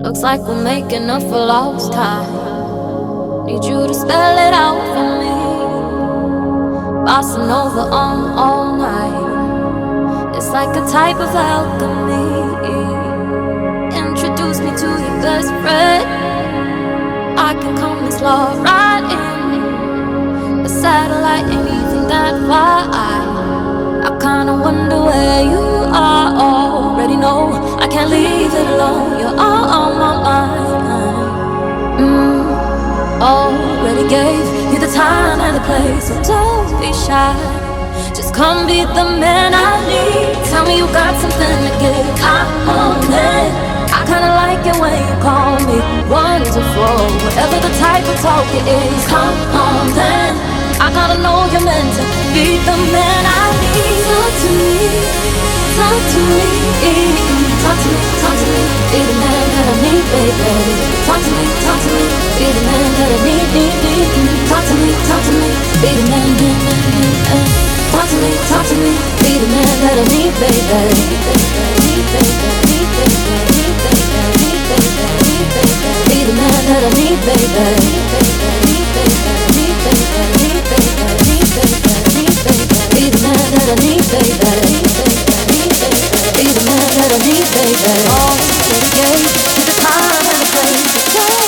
Looks like we're making up for lost time. Need you to spell it out for me. Bossa Nova on all night. It's like a type of alchemy. Introduce me to your best friend. I can come and slot right in. A satellite ain't even that far. I kinda wonder where you are. Already know I can't leave it alone. You're all on my mind. Already gave you the time and the place, so don't be shy. Just come be the man I need. Tell me you got something to give. Come on then. I kinda like it when you call me wonderful. Whatever the type of talk it is, come on then. I gotta know you're meant to be the man I need. Talk to me, talk to me, talk to me, talk to me. Be the man that I need, baby. Talk to me, be the man that I need, need. Talk to me, be the man, Talk to me, be the man that I need, baby. Be the man that I need, baby. Be the man that I need, baby. Be the man that I need, baby. Oh, dedicated to the time and the place.